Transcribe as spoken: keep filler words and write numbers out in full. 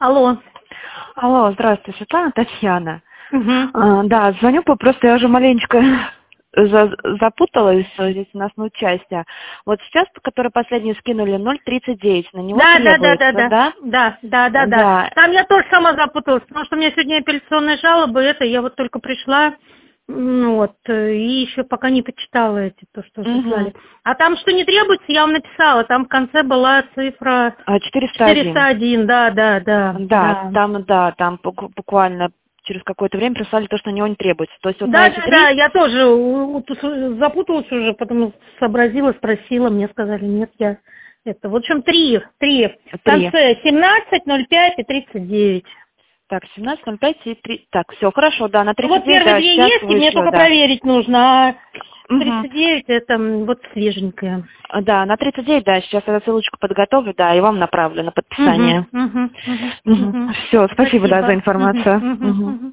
Алло. Алло, здравствуйте, Светлана, Татьяна. Угу. А, да, звоню, по- просто я уже маленечко за- запуталась здесь у нас на участие. Вот сейчас, который последний скинули, ноль тридцать девять, на него Да, да, да, да, требуется, да, да? да, да, да, да. Да. Там я тоже сама запуталась, потому что у меня сегодня апелляционные жалобы, это я вот только пришла, ну вот, э, и еще пока не почитала эти, то, что Угу. прислали. А там, что не требуется, я вам написала, там в конце была цифра А, четыреста четыреста один. один, да, да, да, Да, да. там, да, там бу- буквально через какое-то время прислали то, что на него не требуется. То есть вот на Да, эти да, да, три... я тоже у- у- тут запуталась уже, потом сообразила, спросила, мне сказали, нет, я это. В общем, три, три. В Три. конце семнадцать, ноль пять и тридцать девять. Так, семнадцать, ноль пять и три. Так, все, хорошо, да, на Ну тридцать вот девять, первые да, две сейчас есть, и мне вышло, только да. проверить нужно, а Угу. тридцать девять это м, вот свеженькая. Да, на тридцать девять, да, сейчас я ссылочку подготовлю, да, и вам направлю на Угу, подписание. угу, угу, Угу. угу. Все, спасибо, да, за Спасибо. Угу, информацию. угу, Угу. угу.